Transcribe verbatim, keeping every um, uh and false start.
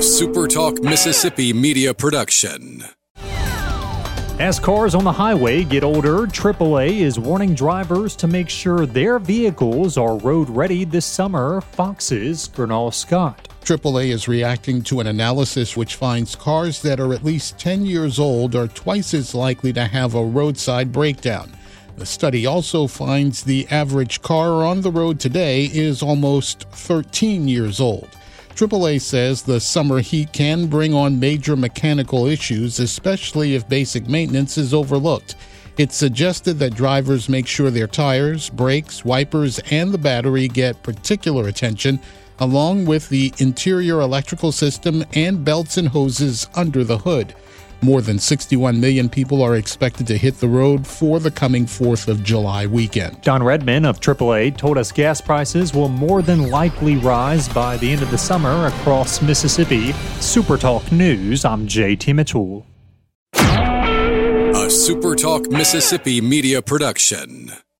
A SuperTalk Mississippi media production. As cars on the highway get older, triple A is warning drivers to make sure their vehicles are road ready this summer. Fox's Gernal Scott. triple A is reacting to an analysis which finds cars that are at least ten years old are twice as likely to have a roadside breakdown. The study also finds the average car on the road today is almost thirteen years old. triple A says the summer heat can bring on major mechanical issues, especially if basic maintenance is overlooked. It's suggested that drivers make sure their tires, brakes, wipers, and the battery get particular attention, along with the interior electrical system and belts and hoses under the hood. More than sixty-one million people are expected to hit the road for the coming fourth of July weekend. Don Redman of triple A told us gas prices will more than likely rise by the end of the summer across Mississippi. SuperTalk News, I'm J T Mitchell. A SuperTalk Mississippi media production.